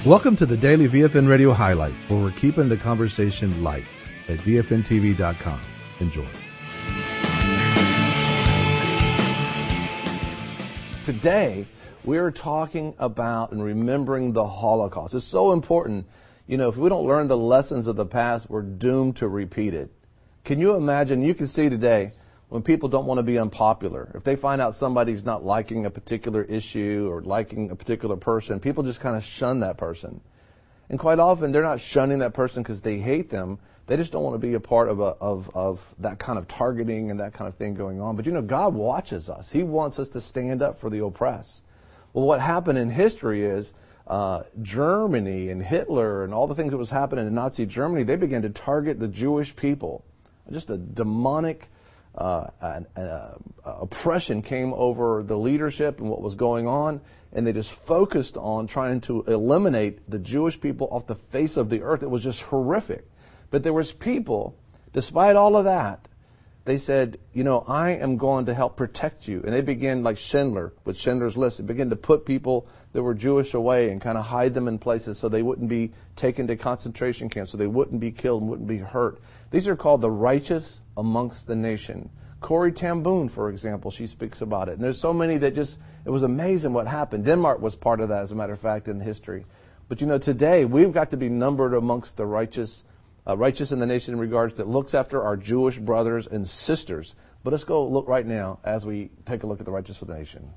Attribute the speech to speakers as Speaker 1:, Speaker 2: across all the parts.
Speaker 1: Welcome to the Daily VFN Radio Highlights, where we're keeping the conversation light at VFNTV.com. Enjoy.
Speaker 2: Today, we're talking about and remembering the Holocaust. It's so important. You know, if we don't learn the lessons of the past, we're doomed to repeat it. Can you imagine? You can see today when people don't want to be unpopular. If they find out somebody's not liking a particular issue or liking a particular person, people just kind of shun that person. And quite often, they're not shunning that person because they hate them. They just don't want to be a part of that kind of targeting and that kind of thing going on. But you know, God watches us. He wants us to stand up for the oppressed. Well, what happened in history is Germany and Hitler and all the things that was happening in Nazi Germany, they began to target the Jewish people. Just a demonic oppression came over the leadership and what was going on, and they just focused on trying to eliminate the Jewish people off the face of the earth. It was just horrific. But there was people, despite all of that, they said, you know, I am going to help protect you. And they began, like Schindler, with Schindler's List, they began to put people that were Jewish away and kind of hide them in places so they wouldn't be taken to concentration camps, so they wouldn't be killed and wouldn't be hurt. These are called the righteous amongst the nation. Corrie ten Boom, for example, she speaks about it. And there's so many that just, it was amazing what happened. Denmark was part of that, as a matter of fact, in history. But you know, today, we've got to be numbered amongst the righteous in the nation in regards that looks after our Jewish brothers and sisters. But let's go look right now as we take a look at the righteous of the nation.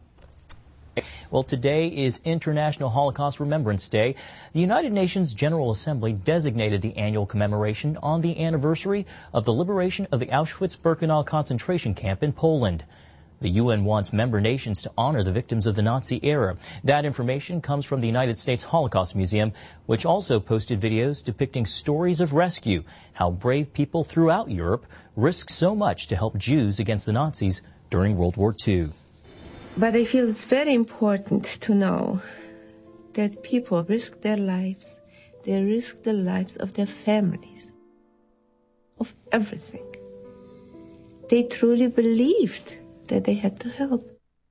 Speaker 3: Well, today is International Holocaust Remembrance Day. The United Nations General Assembly designated the annual commemoration on the anniversary of the liberation of the Auschwitz-Birkenau concentration camp in Poland. The UN wants member nations to honor the victims of the Nazi era. That information comes from the United States Holocaust Museum, which also posted videos depicting stories of rescue, how brave people throughout Europe risked so much to help Jews against the Nazis during World War II.
Speaker 4: But I feel it's very important to know that people risk their lives. They risk the lives of their families, of everything. They truly believed that they had to help.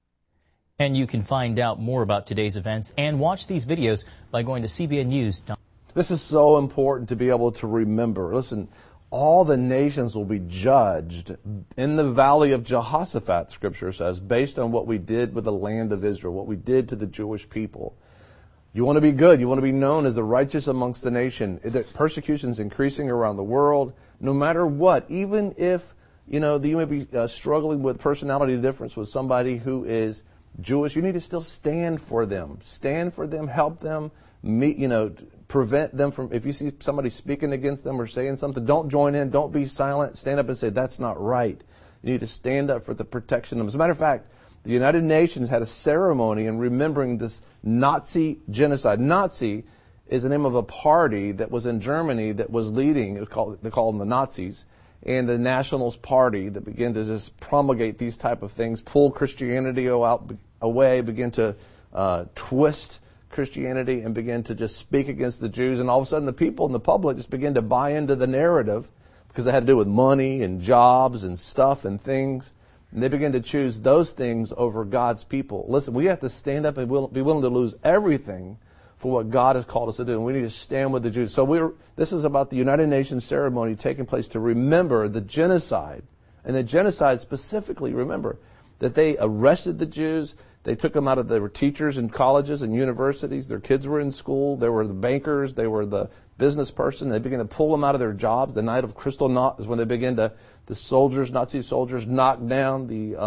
Speaker 3: And you can find out more about today's events and watch these videos by going to CBNnews.com.
Speaker 2: This is so important to be able to remember. Listen, all the nations will be judged in the valley of Jehoshaphat, Scripture says, based on what we did with the land of Israel, what we did to the Jewish people. You want to be good. You want to be known as the righteous amongst the nation. Persecution is increasing around the world, no matter what. Even if, you know, you may be struggling with personality difference with somebody who is Jewish, you need to still stand for them. Stand for them, help them, prevent them from, if you see somebody speaking against them or saying something, don't join in, don't be silent, stand up and say, that's not right. You need to stand up for the protection of them. As a matter of fact, the United Nations had a ceremony in remembering this Nazi genocide. Nazi is the name of a party that was in Germany that was leading, they call them the Nazis, and the Nationalist Party that began to just promulgate these type of things, pull Christianity away, begin to twist Christianity and begin to just speak against the Jews. And all of a sudden the people in the public just begin to buy into the narrative because it had to do with money and jobs and stuff and things. And they begin to choose those things over God's people. Listen, we have to stand up and be willing to lose everything for what God has called us to do. And we need to stand with the Jews. So this is about the United Nations ceremony taking place to remember the genocide. And the genocide specifically, remember, that they arrested the Jews. They took them out of, they were teachers in colleges and universities. Their kids were in school. They were the bankers. They were the business person. They began to pull them out of their jobs. The night of Kristallnacht is when they began to, Nazi soldiers knocked down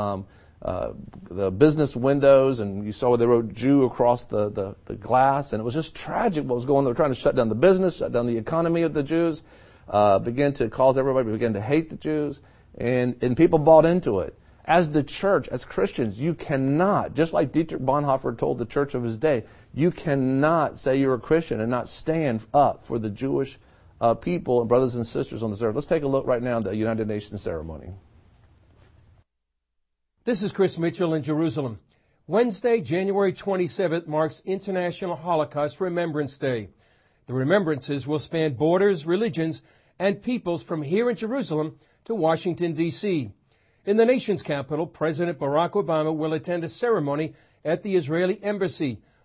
Speaker 2: the business windows, and you saw where they wrote Jew across the glass. And it was just tragic what was going on. They were trying to shut down the business, shut down the economy of the Jews, begin to cause everybody to begin to hate the Jews. And people bought into it. As the church, as Christians, you cannot, just like Dietrich Bonhoeffer told the church of his day, you cannot say you're a Christian and not stand up for the Jewish people and brothers and sisters on this earth. Let's take a look right now at the United Nations ceremony.
Speaker 5: This is Chris Mitchell in Jerusalem. Wednesday, January 27th, marks International Holocaust Remembrance Day. The remembrances will span borders, religions, and peoples from here in Jerusalem to Washington, D.C. In the nation's capital, President Barack Obama will attend a ceremony at the Israeli embassy.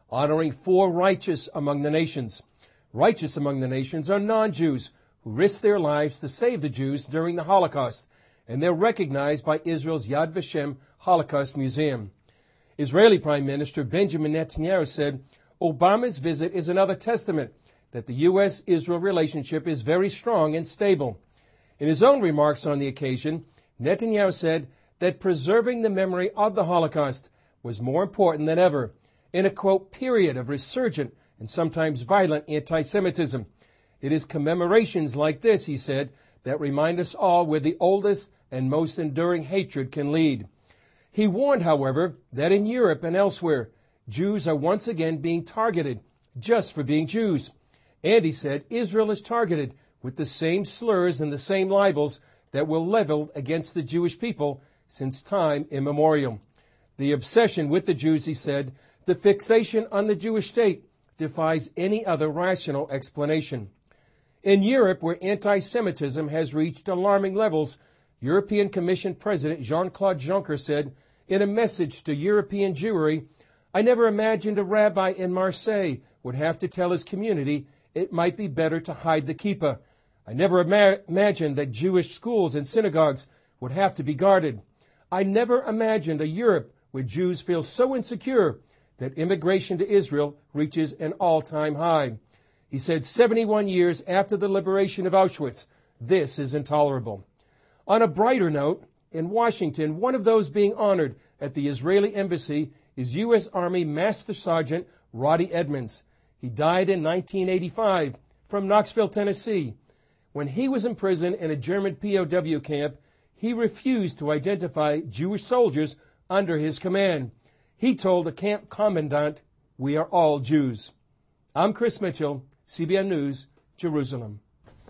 Speaker 5: honoring 4 righteous among the nations. Righteous among the nations are non-Jews who risked their lives to save the Jews during the Holocaust, and they're recognized by Israel's Yad Vashem Holocaust Museum. Israeli Prime Minister Benjamin Netanyahu said Obama's visit is another testament that the U.S.-Israel relationship is very strong and stable. In his own remarks on the occasion, Netanyahu said that preserving the memory of the Holocaust was more important than ever in a, quote, period of resurgent and sometimes violent anti-Semitism. It is commemorations like this, he said, that remind us all where the oldest and most enduring hatred can lead. He warned, however, that in Europe and elsewhere, Jews are once again being targeted just for being Jews. And he said Israel is targeted with the same slurs and the same libels that were leveled against the Jewish people since time immemorial. The obsession with the Jews, he said, the fixation on the Jewish state, defies any other rational explanation. In Europe, where anti-Semitism has reached alarming levels, European Commission President Jean-Claude Juncker said in a message to European Jewry, "I never imagined a rabbi in Marseille would have to tell his community it might be better to hide the kippah. I never imagined that Jewish schools and synagogues would have to be guarded. I never imagined a Europe where Jews feel so insecure that immigration to Israel reaches an all-time high." He said 71 years after the liberation of Auschwitz, this is intolerable. On a brighter note, in Washington, one of those being honored at the Israeli embassy is U.S. Army Master Sergeant Roddy Edmonds. He died in 1985 from Knoxville, Tennessee. When he was in prison in a German POW camp, he refused to identify Jewish soldiers under his command. He told the camp commandant, "We are all Jews." I'm Chris Mitchell, CBN News, Jerusalem.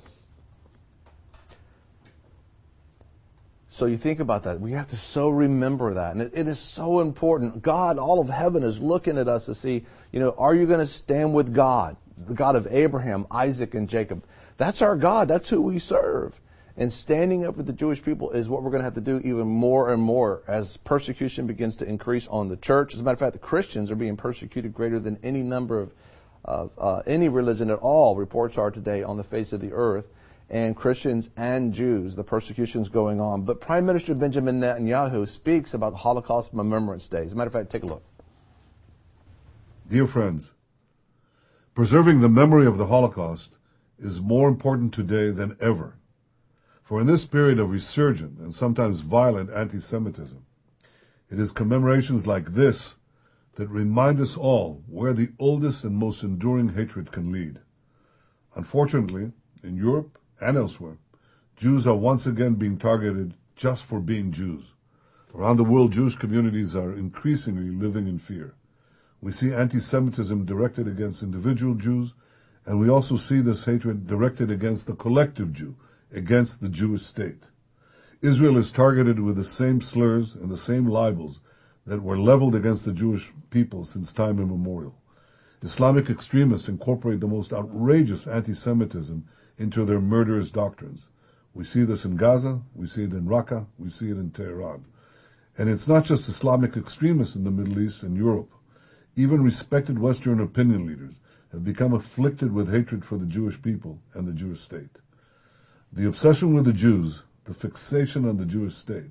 Speaker 2: So you think about that. We have to so remember that. And it is so important. God, all of heaven is looking at us to see, are you going to stand with God, the God of Abraham, Isaac, and Jacob? That's our God. That's who we serve. And standing up for the Jewish people is what we're going to have to do even more and more as persecution begins to increase on the church. As a matter of fact, the Christians are being persecuted greater than any number of any religion at all, reports are today, on the face of the earth. And Christians and Jews, the persecution's going on. But Prime Minister Benjamin Netanyahu speaks about the Holocaust Remembrance Day. As a matter of fact, take a look.
Speaker 6: Dear friends, preserving the memory of the Holocaust is more important today than ever. For in this period of resurgent and sometimes violent anti-Semitism, it is commemorations like this that remind us all where the oldest and most enduring hatred can lead. Unfortunately, in Europe and elsewhere, Jews are once again being targeted just for being Jews. Around the world, Jewish communities are increasingly living in fear. We see anti-Semitism directed against individual Jews, and we also see this hatred directed against the collective Jew, against the Jewish state. Israel is targeted with the same slurs and the same libels that were leveled against the Jewish people since time immemorial. Islamic extremists incorporate the most outrageous anti-Semitism into their murderous doctrines. We see this in Gaza, we see it in Raqqa, we see it in Tehran. And it's not just Islamic extremists in the Middle East and Europe. Even respected Western opinion leaders have become afflicted with hatred for the Jewish people and the Jewish state. The obsession with the Jews, the fixation on the Jewish state,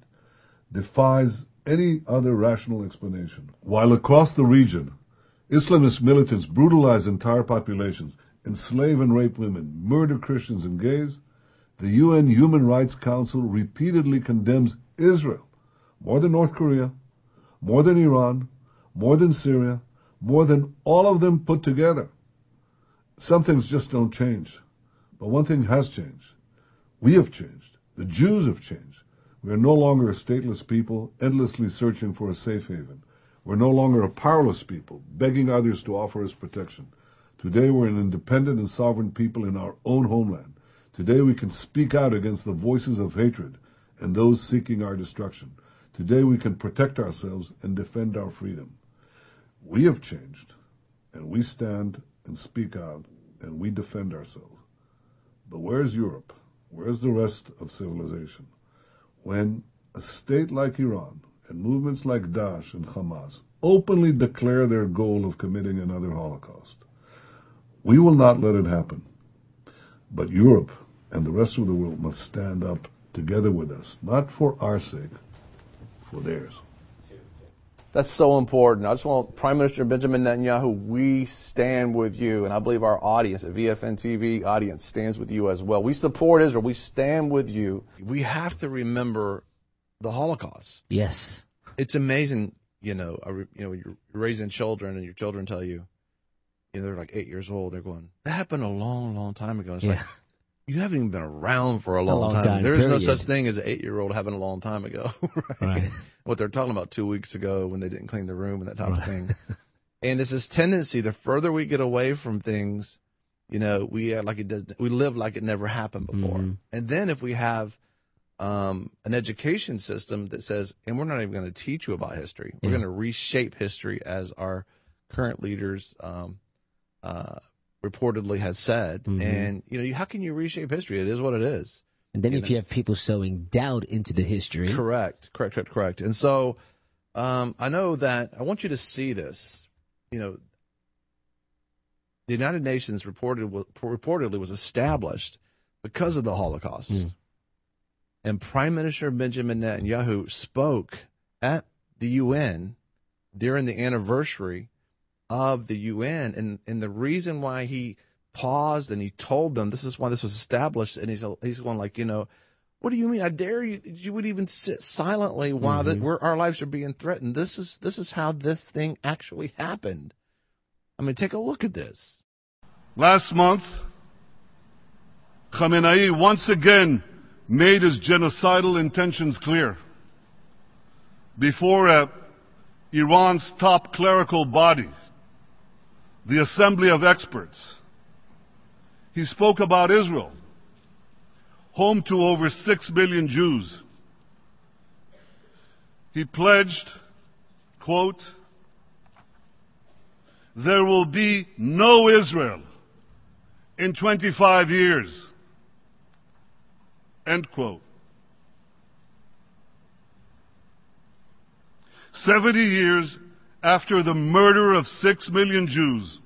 Speaker 6: defies any other rational explanation. While across the region, Islamist militants brutalize entire populations, enslave and rape women, murder Christians and gays, the UN Human Rights Council repeatedly condemns Israel, more than North Korea, more than Iran, more than Syria, more than all of them put together. Some things just don't change. But one thing has changed. We have changed. The Jews have changed. We are no longer a stateless people endlessly searching for a safe haven. We're no longer a powerless people begging others to offer us protection. Today we're an independent and sovereign people in our own homeland. Today we can speak out against the voices of hatred and those seeking our destruction. Today we can protect ourselves and defend our freedom. We have changed, and we stand and speak out, and we defend ourselves. But where's Europe? Where's the rest of civilization? When a state like Iran and movements like Daesh and Hamas openly declare their goal of committing another Holocaust. We will not let it happen. But Europe and the rest of the world must stand up together with us, not for our sake, for theirs.
Speaker 2: That's so important. I just want Prime Minister Benjamin Netanyahu, we stand with you, and I believe our audience, the VFN TV audience, stands with you as well. We support Israel. We stand with you. We have to remember the Holocaust.
Speaker 7: Yes.
Speaker 2: It's amazing, you're raising children, and your children tell you, they're like 8 years old. They're going, that happened a long, long time ago. It's like, you haven't even been around for a long time. There is no such thing as an 8-year-old having a long time ago. Right? What they're talking about 2 weeks ago when they didn't clean the room and that type of thing. And there's this tendency, the further we get away from things, we live like it never happened before. Mm-hmm. And then if we have an education system that says, and we're not even going to teach you about history, we're going to reshape history as our current leaders reportedly has said. Mm-hmm. And, how can you reshape history? It is what it is.
Speaker 7: And then if you have people sowing doubt into the history.
Speaker 2: Correct. And so I know that I want you to see this. The United Nations reportedly was established because of the Holocaust. Mm. And Prime Minister Benjamin Netanyahu spoke at the UN during the anniversary of the UN, and the reason why he paused and he told them this is why this was established, and he's going like, what do you mean? I dare you? You would even sit silently while our lives are being threatened. This is how this thing actually happened. I mean, take a look at this.
Speaker 6: Last month, Khamenei once again made his genocidal intentions clear before Iran's top clerical body, the Assembly of Experts. He spoke about Israel, home to over 6 million Jews. He pledged, quote, "There will be no Israel in 25 years," end quote. 70 years after the murder of 6 million Jews,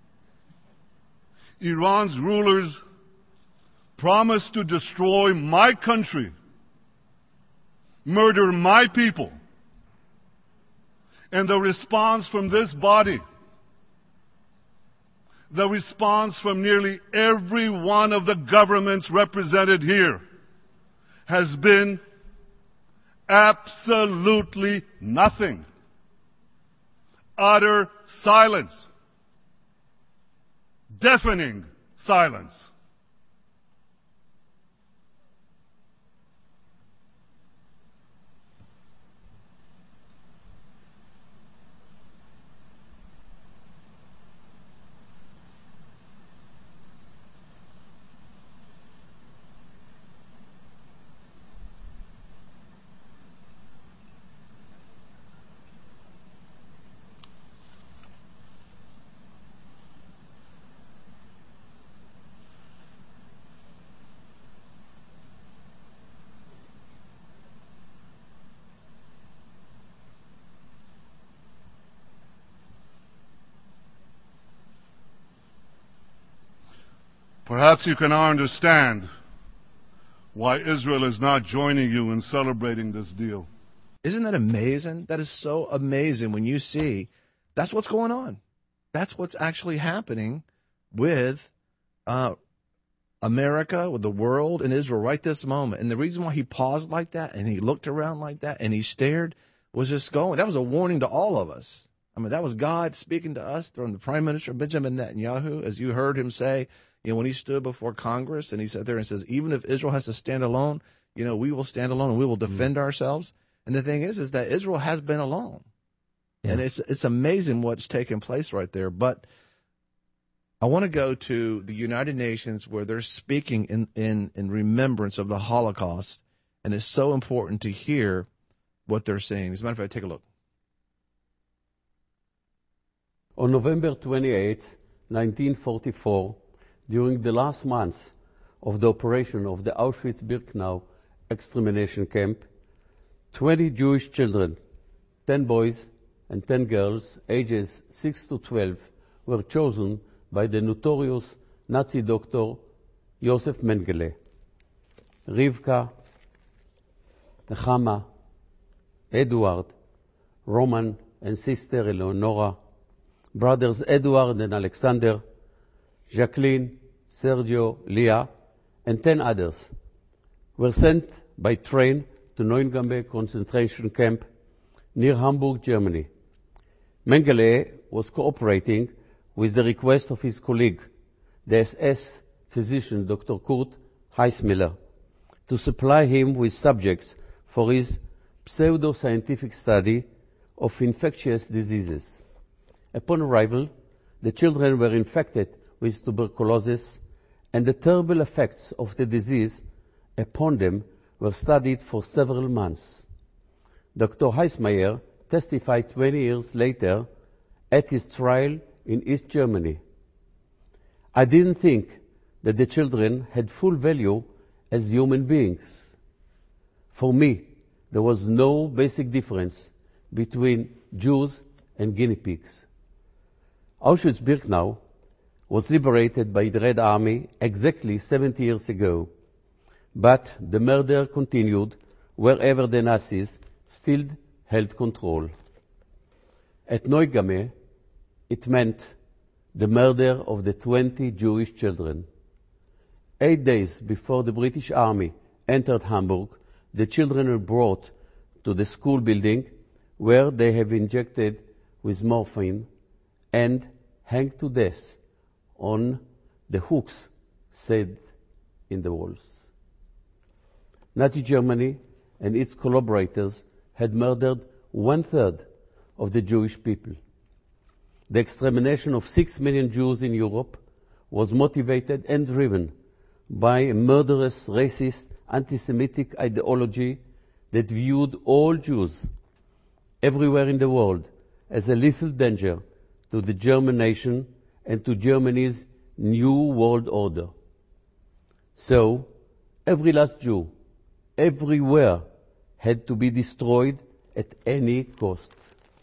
Speaker 6: Iran's rulers promised to destroy my country, murder my people. And the response from this body, the response from nearly every one of the governments represented here, has been absolutely nothing. Utter silence. Deafening silence. Perhaps you can now understand why Israel is not joining you in celebrating this deal.
Speaker 2: Isn't that amazing? That is so amazing when you see that's what's going on. That's what's actually happening with America, with the world, and Israel right this moment. And the reason why he paused like that and he looked around like that and he stared was just going. That was a warning to all of us. I mean, that was God speaking to us through the Prime Minister Benjamin Netanyahu, as you heard him say, when he stood before Congress and he sat there and says, even if Israel has to stand alone, we will stand alone and we will defend ourselves. And the thing is that Israel has been alone. Yeah. And it's amazing what's taking place right there. But I want to go to the United Nations where they're speaking in remembrance of the Holocaust. And it's so important to hear what they're saying. As a matter of fact, take a look.
Speaker 8: On November 28, 1944, during the last months of the operation of the Auschwitz-Birkenau extermination camp, 20 Jewish children 10 boys and 10 girls, ages 6 to 12, were chosen by the notorious Nazi doctor Josef Mengele. Rivka, Nechama, Edward, Roman and sister Eleonora, brothers Edward and Alexander, Jacqueline, Sergio, Leah, and 10 others were sent by train to Neuengamme concentration camp near Hamburg, Germany. Mengele was cooperating with the request of his colleague, the SS physician Dr. Kurt Heissmiller, to supply him with subjects for his pseudo-scientific study of infectious diseases. Upon arrival, the children were infected with tuberculosis, and the terrible effects of the disease upon them were studied for several months. Dr. Heissmiller testified 20 years later at his trial in East Germany. I didn't think that the children had full value as human beings. For me, there was no basic difference between Jews and guinea pigs. Auschwitz-Birkenau was liberated by the Red Army exactly 70 years ago, but the murder continued wherever the Nazis still held control. At Neuengamme, it meant the murder of the 20 Jewish children. 8 days before the British Army entered Hamburg, the children were brought to the school building where they have injected with morphine and hanged to death on the hooks set in the walls. Nazi Germany and its collaborators had murdered 1/3 of the Jewish people. The extermination of 6 million Jews in Europe was motivated and driven by a murderous, racist, anti-Semitic ideology that viewed all Jews everywhere in the world as a lethal danger to the German nation and to Germany's new world order. So, every last Jew, everywhere, had to be destroyed at any cost.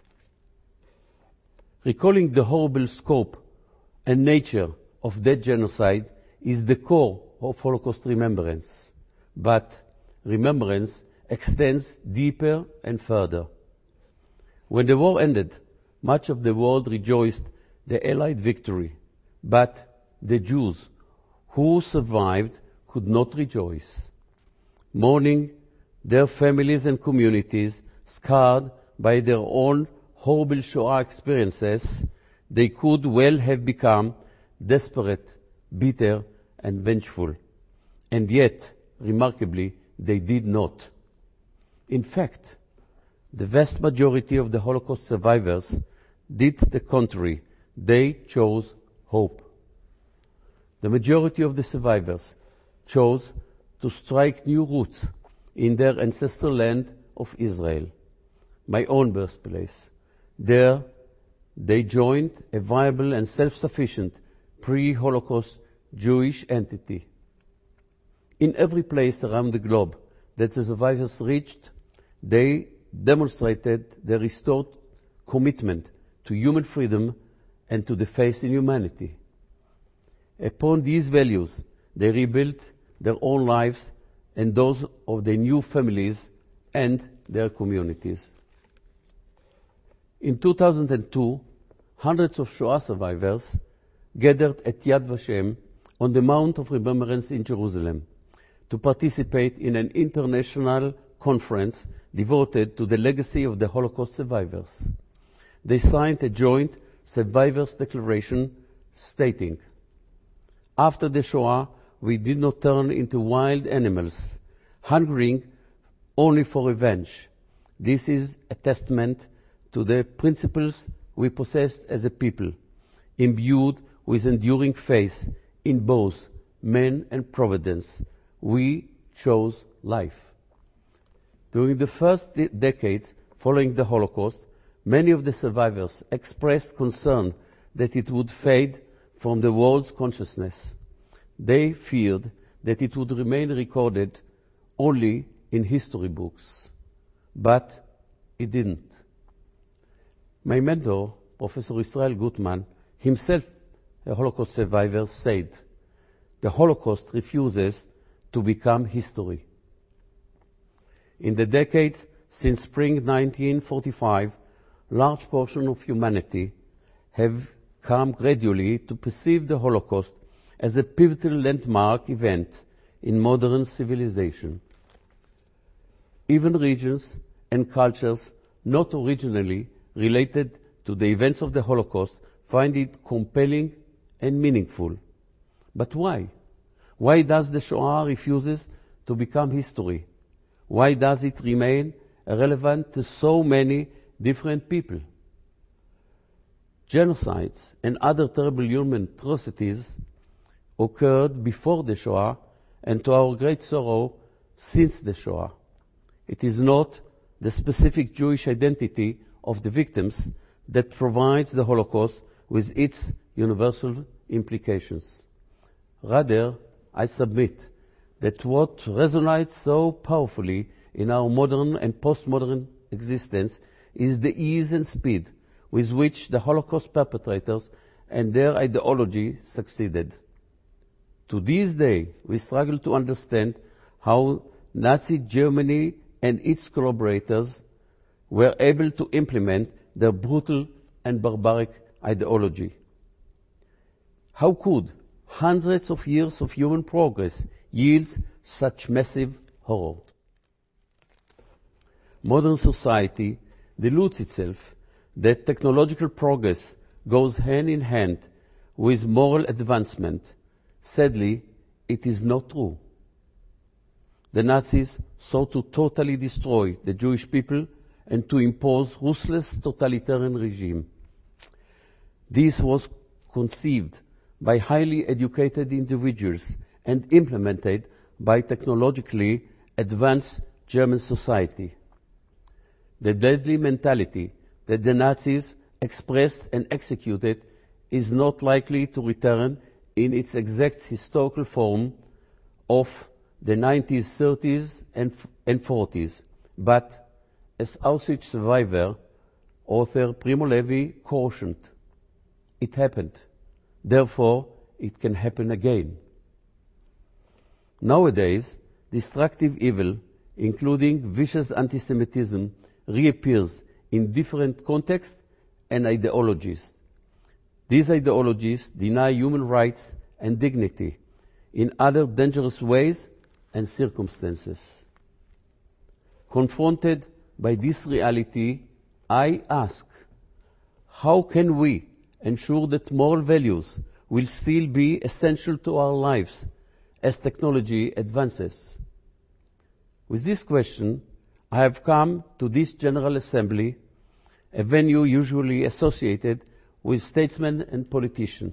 Speaker 8: Recalling the horrible scope and nature of that genocide is the core of Holocaust remembrance. But remembrance extends deeper and further. When the war ended, much of the world rejoiced the Allied victory, but the Jews who survived could not rejoice. Mourning their families and communities, scarred by their own horrible Shoah experiences, they could well have become desperate, bitter, and vengeful. And yet, remarkably, they did not. In fact, the vast majority of the Holocaust survivors did the contrary. They chose hope. The majority of the survivors chose to strike new roots in their ancestral land of Israel, my own birthplace. There, they joined a viable and self-sufficient pre-Holocaust Jewish entity. In every place around the globe that the survivors reached, they demonstrated their restored commitment to human freedom and to the faith in humanity. Upon these values, they rebuilt their own lives and those of their new families and their communities. In 2002, hundreds of Shoah survivors gathered at Yad Vashem on the Mount of Remembrance in Jerusalem to participate in an international conference devoted to the legacy of the Holocaust survivors. They signed a joint survivors' declaration stating, "After the Shoah, we did not turn into wild animals, hungering only for revenge. This is a testament to the principles we possessed as a people, imbued with enduring faith in both man and providence. We chose life." During the first decades following the Holocaust, many of the survivors expressed concern that it would fade from the world's consciousness. They feared that it would remain recorded only in history books. But it didn't. My mentor, Professor Israel Gutman, himself a Holocaust survivor, said, "The Holocaust refuses to become history." In the decades since spring 1945, large portions of humanity have come gradually to perceive the Holocaust as a pivotal landmark event in modern civilization. Even regions and cultures not originally related to the events of the Holocaust find it compelling and meaningful. But why? Why does the Shoah refuses to become history? Why does it remain relevant to so many different people? Genocides and other terrible human atrocities occurred before the Shoah and, to our great sorrow, since the Shoah. It is not the specific Jewish identity of the victims that provides the Holocaust with its universal implications. Rather, I submit that what resonates so powerfully in our modern and postmodern existence is the ease and speed with which the Holocaust perpetrators and their ideology succeeded. To this day, we struggle to understand how Nazi Germany and its collaborators were able to implement their brutal and barbaric ideology. How could hundreds of years of human progress yield such massive horror? Modern society deludes itself that technological progress goes hand in hand with moral advancement. Sadly, it is not true. The Nazis sought to totally destroy the Jewish people and to impose ruthless totalitarian regime. This was conceived by highly educated individuals and implemented by technologically advanced German society. The deadly mentality that the Nazis expressed and executed is not likely to return in its exact historical form of the 1930s and 40s, but as Auschwitz survivor, author Primo Levi cautioned, it happened, therefore it can happen again. Nowadays, destructive evil, including vicious anti-Semitism, reappears in different contexts and ideologies. These ideologies deny human rights and dignity in other dangerous ways and circumstances. Confronted by this reality, I ask, how can we ensure that moral values will still be essential to our lives as technology advances? With this question, I have come to this General Assembly, a venue usually associated with statesmen and politicians.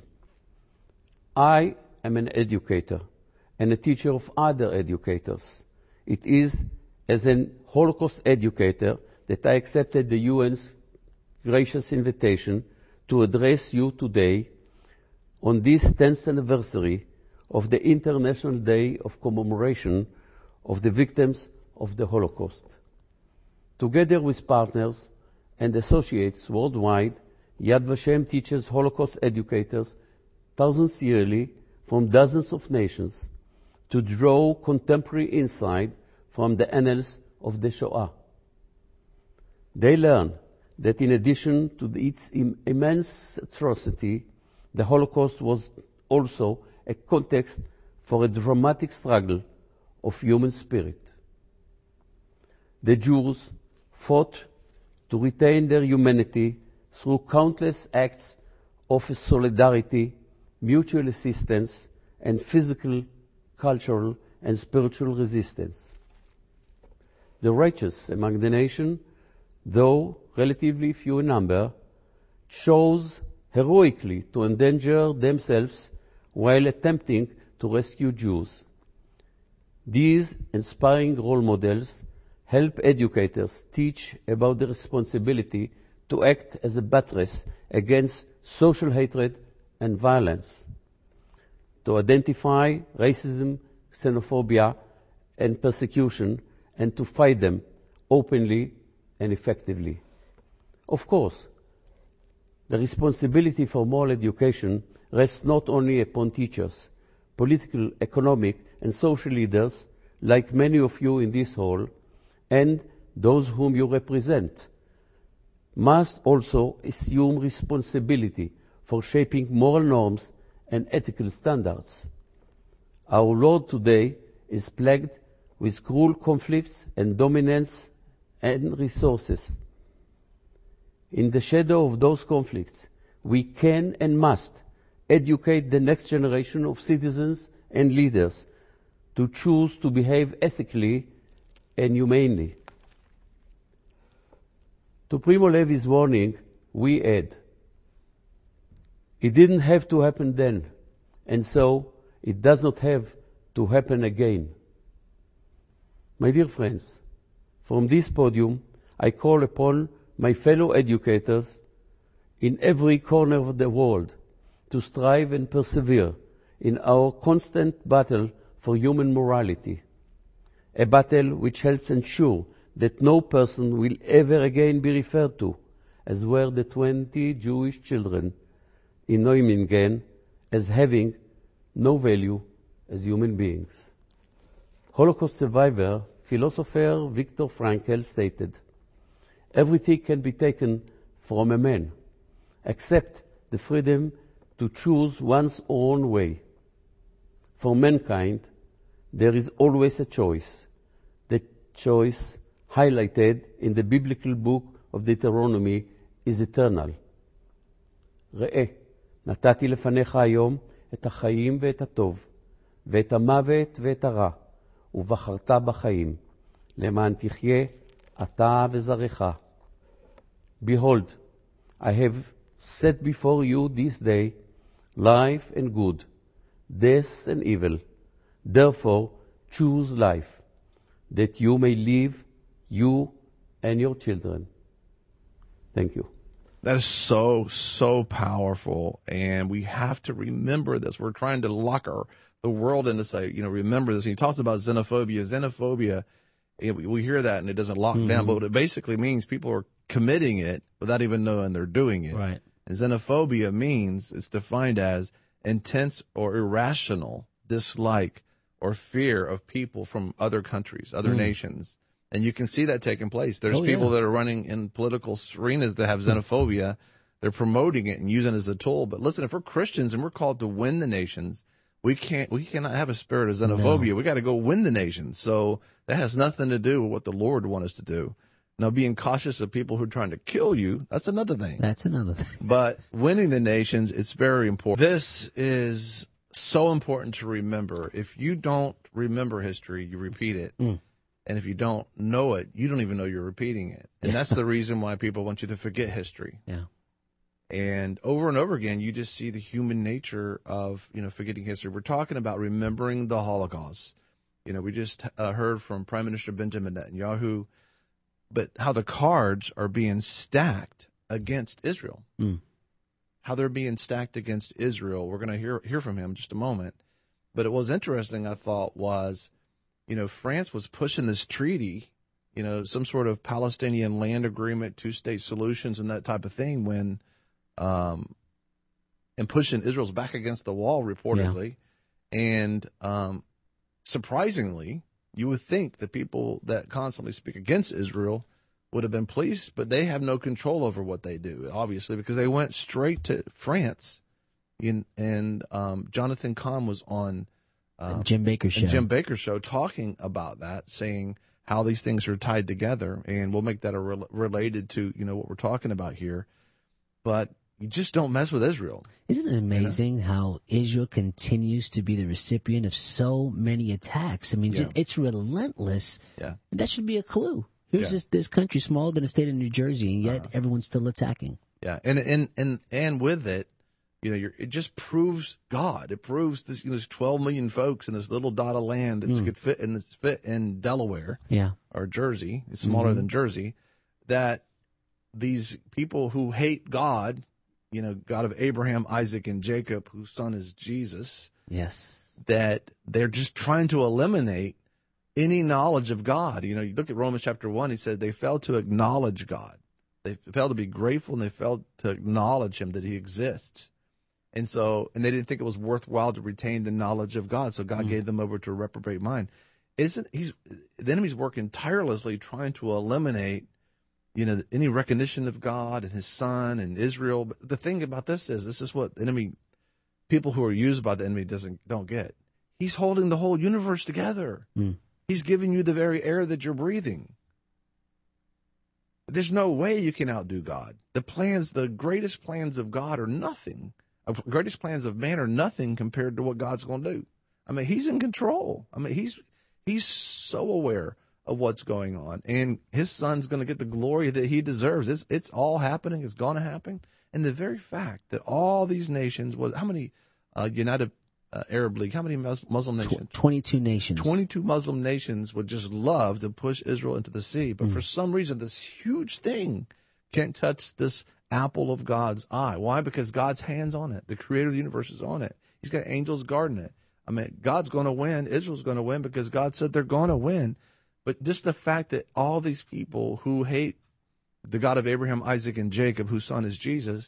Speaker 8: I am an educator and a teacher of other educators. It is as an Holocaust educator that I accepted the UN's gracious invitation to address you today on this 10th anniversary of the International Day of Commemoration of the Victims of the Holocaust. Together with partners and associates worldwide, Yad Vashem teaches Holocaust educators thousands yearly from dozens of nations to draw contemporary insight from the annals of the Shoah. They learn that in addition to its immense atrocity, the Holocaust was also a context for a dramatic struggle of human spirit. The Jews fought to retain their humanity through countless acts of solidarity, mutual assistance, and physical, cultural, and spiritual resistance. The righteous among the nation, though relatively few in number, chose heroically to endanger themselves while attempting to rescue Jews. These inspiring role models help educators teach about the responsibility to act as a buttress against social hatred and violence, to identify racism, xenophobia, and persecution, and to fight them openly and effectively. Of course, The responsibility for moral education rests not only upon teachers, political, economic, and social leaders, like many of you in this hall, and those whom you represent, must also assume responsibility for shaping moral norms and ethical standards. Our world today is plagued with cruel conflicts and dominance and resources. In the shadow of those conflicts, we can and must educate the next generation of citizens and leaders to choose to behave ethically and humanely. To Primo Levi's warning, we add, it didn't have to happen then, and so it does not have to happen again. My dear friends, from this podium, I call upon my fellow educators in every corner of the world to strive and persevere in our constant battle for human morality, a battle which helps ensure that no person will ever again be referred to, as were the 20 Jewish children in Neumingen, as having no value as human beings. Holocaust survivor, philosopher Viktor Frankl stated, everything can be taken from a man, except the freedom to choose one's own way. For mankind, there is always a choice. The choice highlighted in the biblical book of Deuteronomy is eternal. ראה, נתתי לפניך היום את החיים ואת הטוב, ואת המוות ואת הרע, ובחרת בחיים, למען תחיה אתה וזרעך. Behold, I have set before you this day life and good, death and evil. Therefore, choose life, that you may live, you and your children. Thank you.
Speaker 2: That is so, so powerful. And we have to remember this. We're trying to lock the world into say, remember this. And he talks about xenophobia. Xenophobia, we hear that and it doesn't lock down, but what it basically means, people are committing it without even knowing they're doing it.
Speaker 7: Right.
Speaker 2: And xenophobia means, it's defined as intense or irrational dislike or fear of people from other countries, other nations. And you can see that taking place. There's people that are running in political arenas that have xenophobia. They're promoting it and using it as a tool. But listen, if we're Christians and we're called to win the nations, we cannot have a spirit of xenophobia. No. We got to go win the nations. So that has nothing to do with what the Lord wants us to do. Now, being cautious of people who are trying to kill you, that's another thing.
Speaker 7: That's another thing.
Speaker 2: But winning the nations, it's very important. This is so important to remember. If you don't remember history, you repeat it. And if you don't know it, you don't even know you're repeating it. And that's the reason why people want you to forget history.
Speaker 7: Yeah.
Speaker 2: And over again, you just see the human nature of, forgetting history. We're talking about remembering the Holocaust. We just heard from Prime Minister Benjamin Netanyahu, but how the cards are being stacked against Israel. How they're being stacked against Israel. We're going to hear from him in just a moment. But it was interesting, I thought, was, France was pushing this treaty, some sort of Palestinian land agreement, two-state solutions and that type of thing when, and pushing Israel's back against the wall reportedly. Yeah. And, surprisingly, you would think the people that constantly speak against Israel would have been pleased, but they have no control over what they do, obviously, because they went straight to France. And Jonathan Cahn was on
Speaker 7: Jim Baker's show
Speaker 2: talking about that, saying how these things are tied together, and we'll make that related to what we're talking about here. But you just don't mess with Israel.
Speaker 7: Isn't it amazing how Israel continues to be the recipient of so many attacks? I mean, it's relentless.
Speaker 2: Yeah,
Speaker 7: that should be a clue. Here's this country smaller than the state of New Jersey, and yet everyone's still attacking.
Speaker 2: Yeah, and with it, it just proves God. It proves this. There's 12 million folks in this little dot of land that could fit in Delaware, or Jersey. It's smaller than Jersey. That these people who hate God, God of Abraham, Isaac, and Jacob, whose son is Jesus.
Speaker 7: Yes.
Speaker 2: That they're just trying to eliminate any knowledge of God. You look at Romans chapter 1. He said they failed to acknowledge God. They failed to be grateful, and they failed to acknowledge him, that he exists. And they didn't think it was worthwhile to retain the knowledge of God, so God gave them over to a reprobate mind. The enemy's working tirelessly trying to eliminate, any recognition of God and his son and Israel. But the thing about this is what people who are used by the enemy don't get. He's holding the whole universe together. He's giving you the very air that you're breathing. There's no way you can outdo God. The greatest plans of God are nothing. The greatest plans of man are nothing compared to what God's going to do. I mean, he's in control. I mean, he's so aware of what's going on, and his son's going to get the glory that he deserves. It's all happening. It's going to happen. And the very fact that all these nations, how many United Arab League, how many Muslim nations?
Speaker 7: 22 nations.
Speaker 2: 22 Muslim nations would just love to push Israel into the sea. But for some reason, this huge thing can't touch this apple of God's eye. Why? Because God's hand's on it. The creator of the universe is on it. He's got angels guarding it. I mean, God's going to win. Israel's going to win because God said they're going to win. But just the fact that all these people who hate the God of Abraham, Isaac, and Jacob, whose son is Jesus,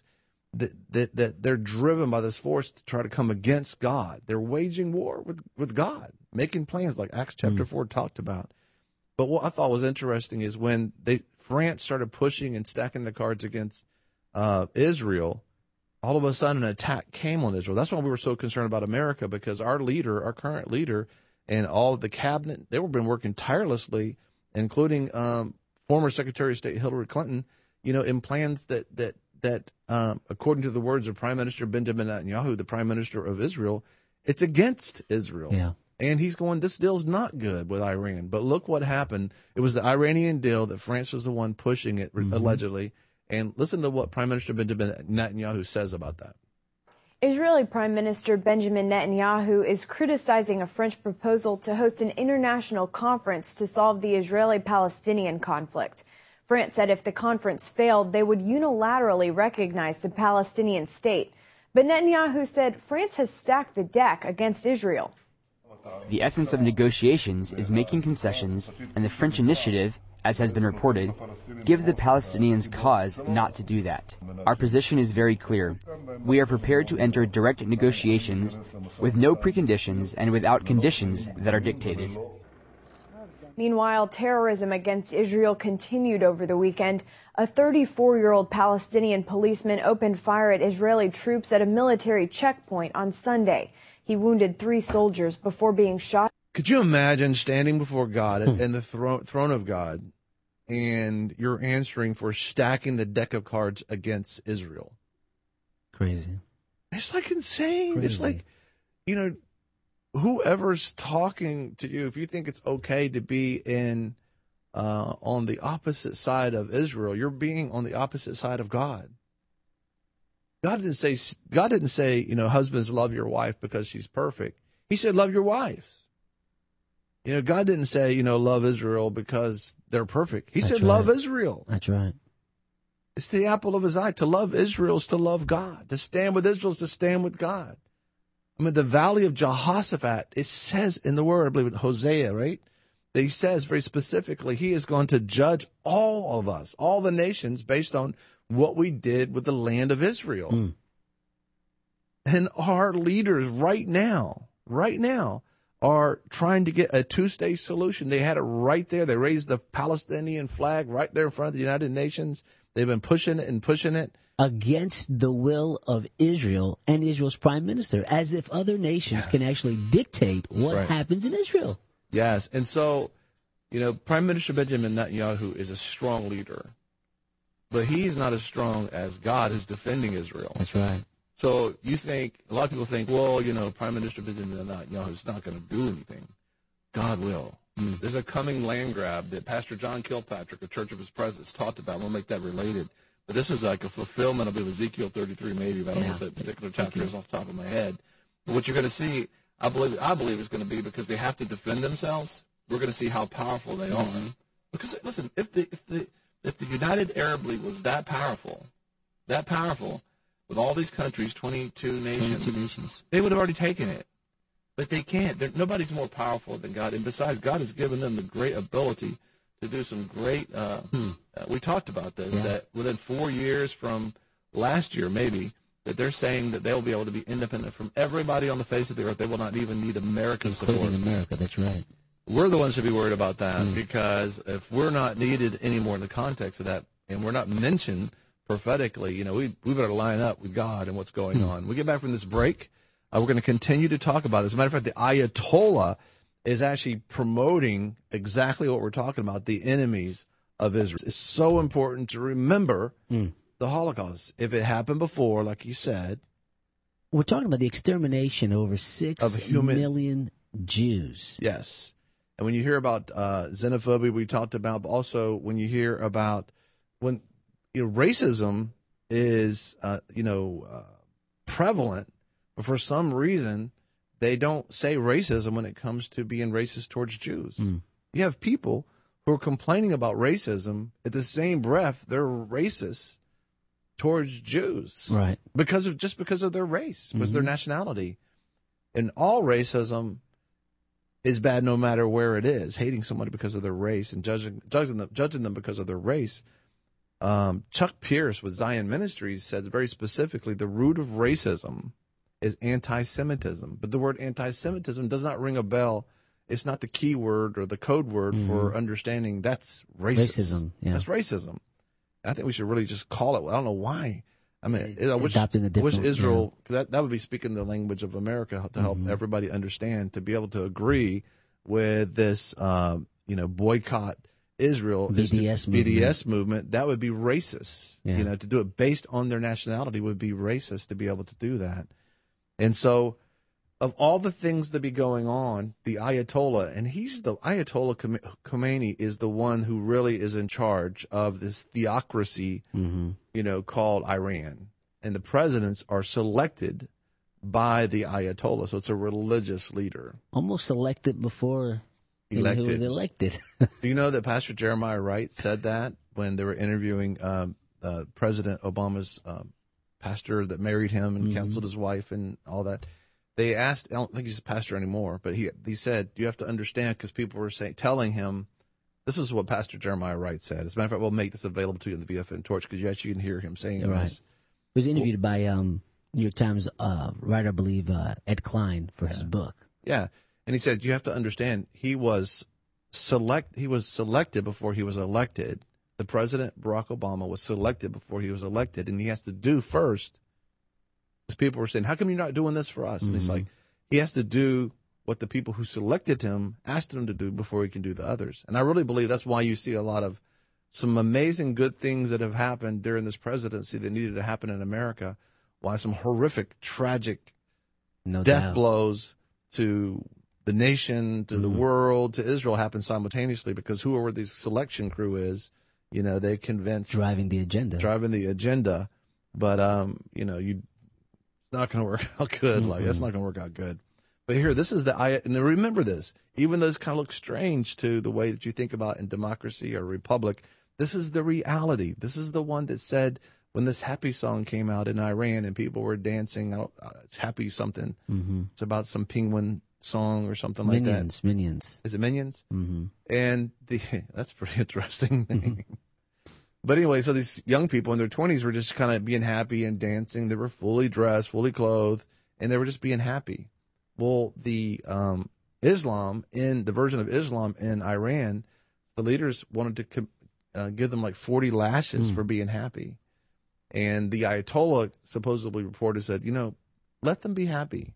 Speaker 2: that they're driven by this force to try to come against God. They're waging war with God, making plans like Acts chapter 4 talked about. But what I thought was interesting is when France started pushing and stacking the cards against Israel, all of a sudden an attack came on Israel. That's why we were so concerned about America, because our current leader, and all of the cabinet, they were been working tirelessly, including former Secretary of State Hillary Clinton, in plans that according to the words of Prime Minister Benjamin Netanyahu, the Prime Minister of Israel, it's against Israel.
Speaker 7: Yeah.
Speaker 2: And he's going, this deal's not good with Iran. But look what happened. It was the Iranian deal that France was the one pushing it, allegedly. And listen to what Prime Minister Benjamin Netanyahu says about that.
Speaker 9: Israeli Prime Minister Benjamin Netanyahu is criticizing a French proposal to host an international conference to solve the Israeli-Palestinian conflict. France said if the conference failed, they would unilaterally recognize the Palestinian state. But Netanyahu said France has stacked the deck against Israel.
Speaker 10: The essence of negotiations is making concessions, and the French initiative, as has been reported, gives the Palestinians cause not to do that. Our position is very clear. We are prepared to enter direct negotiations with no preconditions and without conditions that are dictated.
Speaker 9: Meanwhile, terrorism against Israel continued over the weekend. A 34-year-old Palestinian policeman opened fire at Israeli troops at a military checkpoint on Sunday. He wounded 3 soldiers before being shot.
Speaker 2: Could you imagine standing before God and the throne of God, and you're answering for stacking the deck of cards against Israel?
Speaker 7: Crazy.
Speaker 2: It's like insane.
Speaker 7: Crazy.
Speaker 2: It's like, whoever's talking to you, if you think it's okay to be on the opposite side of Israel, you're being on the opposite side of God. God didn't say, husbands, love your wife because she's perfect. He said, love your wives. God didn't say, love Israel because they're perfect. He said, love Israel.
Speaker 7: That's right.
Speaker 2: It's the apple of his eye. To love Israel is to love God. To stand with Israel is to stand with God. I mean, the valley of Jehoshaphat, it says in the word, I believe in Hosea, right? That he says very specifically, he is going to judge all of us, all the nations, based on what we did with the land of Israel. And our leaders right now are trying to get a 2-state solution. They had it right there. They raised the Palestinian flag right there in front of the United Nations. They've been pushing it.
Speaker 7: Against the will of Israel and Israel's prime minister, as if other nations can actually dictate what happens in Israel.
Speaker 2: Yes. And so, Prime Minister Benjamin Netanyahu is a strong leader, but he's not as strong as God is defending Israel.
Speaker 7: That's right.
Speaker 2: So a lot of people think, well, Prime Minister Benjamin Netanyahu is not going to do anything. God will. There's a coming land grab that Pastor John Kilpatrick, the Church of His Presence, talked about. We'll make that related. But this is like a fulfillment of Ezekiel 33, maybe. I don't know what that particular chapter is off the top of my head. But what you're going to see, I believe it's going to be, because they have to defend themselves, we're going to see how powerful they are. Because, listen, if the United Arab League was that powerful, with all these countries, 22 nations, they would have already taken it. But they can't. Nobody's more powerful than God. And besides, God has given them the great ability to do some great we talked about this, that within 4 years from last year, maybe, that they're saying that they'll be able to be independent from everybody on the face of the earth. They will not even need American support.
Speaker 7: Including America, that's right.
Speaker 2: We're the ones to be worried about that because if we're not needed anymore in the context of that, and we're not mentioned prophetically, we better line up with God and what's going on. When we get back from this break, we're going to continue to talk about it. As a matter of fact, the Ayatollah is actually promoting exactly what we're talking about, the enemies of Israel. It's so important to remember the Holocaust. If it happened before, like you said.
Speaker 7: We're talking about the extermination of over 6 million Jews.
Speaker 2: Yes. And when you hear about xenophobia, we talked about, but also when you hear about when racism is, prevalent, but for some reason they don't say racism when it comes to being racist towards Jews. You have people who are complaining about racism at the same breath they're racist towards Jews,
Speaker 7: right?
Speaker 2: Because of their race, because of their nationality, and all racism is bad no matter where it is. Hating somebody because of their race and judging them because of their race. Chuck Pierce with Zion Ministries said very specifically the root of racism is anti-Semitism. But the word anti-Semitism does not ring a bell. It's not the key word or the code word for understanding that's racism.
Speaker 7: Yeah.
Speaker 2: That's racism. I think we should really just call it. I don't know why. I mean, I wish Israel, that would be speaking the language of America to help everybody understand, to be able to with this, boycott Israel, BDS movement. That would be racist.
Speaker 7: Yeah.
Speaker 2: To do it based on their nationality would be racist to be able to do that. And so, of all the things that be going on, the Ayatollah, and Ayatollah Khomeini is the one who really is in charge of this theocracy, called Iran. And the presidents are selected by the Ayatollah. So it's a religious leader.
Speaker 7: Almost selected before he was elected.
Speaker 2: Do you know that Pastor Jeremiah Wright said that when they were interviewing President Obama's pastor that married him and counseled his wife and all that? They asked, I don't think he's a pastor anymore, but he said, you have to understand, because people were telling him, this is what Pastor Jeremiah Wright said. As a matter of fact, we'll make this available to you in the BFN Torch, because you actually can hear him saying this.
Speaker 7: He was interviewed by New York Times writer, I believe, Ed Klein, for his book.
Speaker 2: Yeah, and he said, you have to understand, he was selected before he was elected. The President, Barack Obama, was selected before he was elected, and he has to do first. As people were saying, how come you're not doing this for us? And he's like, he has to do what the people who selected him asked him to do before he can do the others. And I really believe that's why you see a lot of some amazing good things that have happened during this presidency that needed to happen in America, why some horrific, tragic death blows to the nation, to the world, to Israel happened simultaneously, because whoever the selection crew is, they convinced.
Speaker 7: Driving the agenda. But, it's not going to work out good. That's not going to work out good. But here, this is and remember this, even though this kind of looks strange to the way that you think about in democracy or republic, this is the reality. This is the one that said, when this happy song came out in Iran and people were dancing, it's happy something. It's about some penguin song or something like that. Minions.
Speaker 2: Is it Minions? And that's a pretty interesting name. But anyway, so these young people in their 20s were just kind of being happy and dancing. They were fully dressed, fully clothed, and they were just being happy. Well, the the version of Islam in Iran, the leaders wanted to give them like 40 lashes for being happy. And the Ayatollah supposedly reported, said, let them be happy.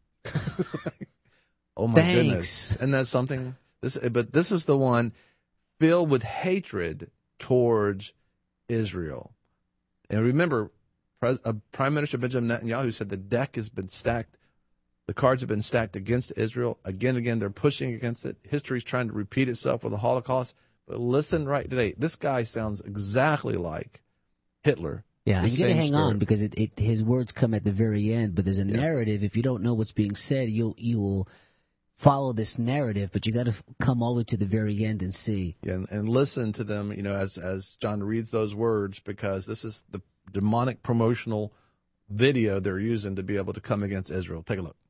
Speaker 2: Oh, my goodness. And that's something. But this is the one filled with hatred towards Israel. And remember, Prime Minister Benjamin Netanyahu said the deck has been stacked. The cards have been stacked against Israel. Again, they're pushing against it. History's trying to repeat itself with the Holocaust. But listen right today. This guy sounds exactly like Hitler.
Speaker 7: Yeah, you got to hang on, because his words come at the very end. But there's a narrative. If you don't know what's being said, you will follow this narrative, but you got to come all the way to the very end and see.
Speaker 2: Yeah, and listen to them, as John reads those words, because this is the demonic promotional video they're using to be able to come against Israel. Take a look.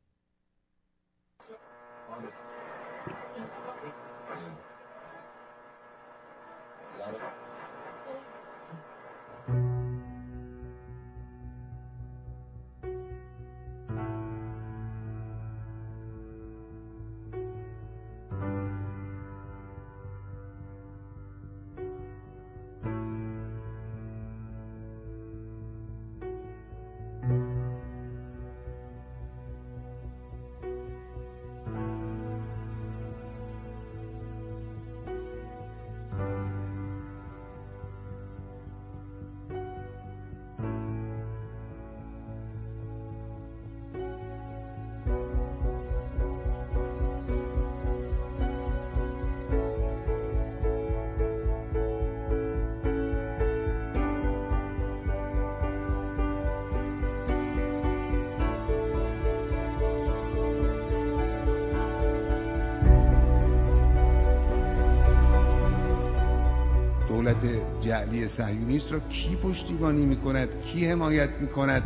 Speaker 11: دولت جعلی صهیونیست را کی پشتیبانی میکند، کی حمایت میکند،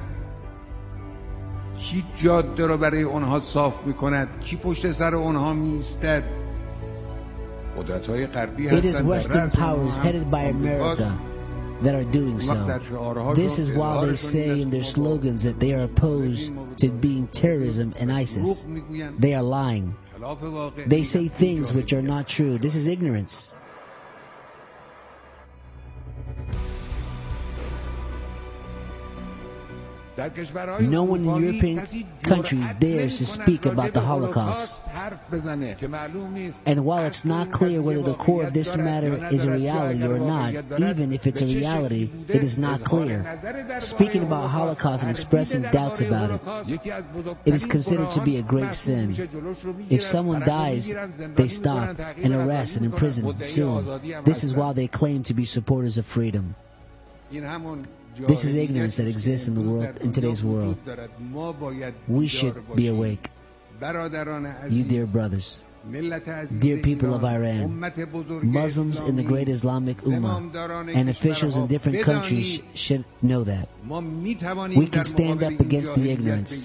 Speaker 11: کی جاده را برای آنها صاف میکند، کی پشت سر آنها میایستد. قدرت‌های غربی
Speaker 12: It is
Speaker 11: هستند
Speaker 12: Western powers headed by America that are doing so. This is why they say in their slogans that they are opposed to being terrorism and ISIS. They are lying. They say things which are not true. This is ignorance. No one in European countries dares to speak about the Holocaust. And while it's not clear whether the core of this matter is a reality or not, even if it's a reality, it is not clear. Speaking about Holocaust and expressing doubts about it, it is considered to be a great sin. If someone dies, they stop and arrest and imprison soon. This is why they claim to be supporters of freedom. This is ignorance that exists in the world, in today's world. We should be awake. You dear brothers, dear people of Iran, Muslims in the great Islamic Ummah, and officials in different countries should know that. We can stand up against the ignorance.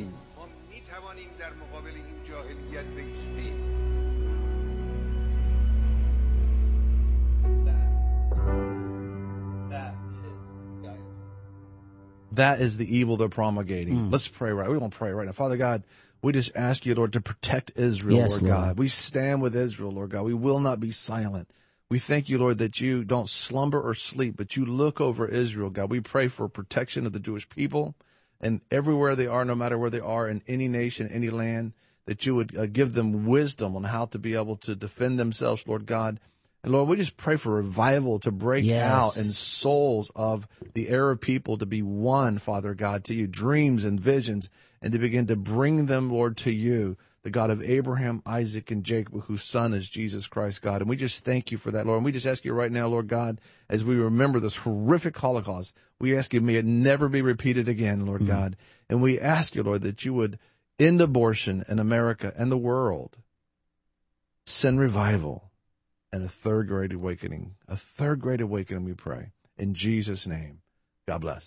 Speaker 7: That is the evil they're promulgating. Let's pray right. We want to pray right now. Father God, we just ask you, Lord, to protect Israel,
Speaker 12: Yes,
Speaker 7: Lord God. We stand with Israel, Lord God. We will not be silent. We thank you, Lord, that you don't slumber or sleep, but you look over Israel, God. We pray for protection of the Jewish people and everywhere they are, no matter where they are, in any nation, any land, that you would give them wisdom on how to be able to defend themselves, Lord God. And Lord, we just pray for revival to break out in souls of the Arab people to be one, Father God, to you, dreams and visions, and to begin to bring them, Lord, to you, the God of Abraham, Isaac, and Jacob, whose son is Jesus Christ, God. And we just thank you for that, Lord. And we just ask you right now, Lord God, as we remember this horrific Holocaust, we ask you, may it never be repeated again, Lord God. And we ask you, Lord, that you would end abortion in America and the world, send revival, and a third great awakening. A third great awakening, we pray. In Jesus' name, God bless.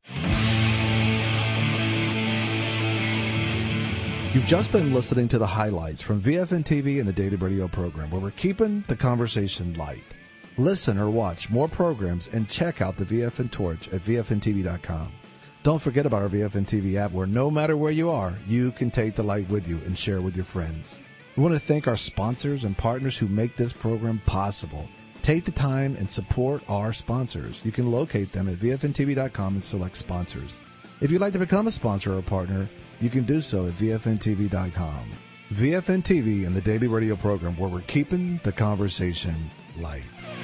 Speaker 1: You've just been listening to the highlights from VFN TV and the Daily Radio program, where we're keeping the conversation light. Listen or watch more programs and check out the VFN Torch at VFNTV.com. Don't forget about our VFN TV app, where no matter where you are, you can take the light with you and share with your friends. We want to thank our sponsors and partners who make this program possible. Take the time and support our sponsors. You can locate them at VFNTV.com and select sponsors. If you'd like to become a sponsor or partner, you can do so at VFNTV.com. VFN TV and the Daily Radio program, where we're keeping the conversation light.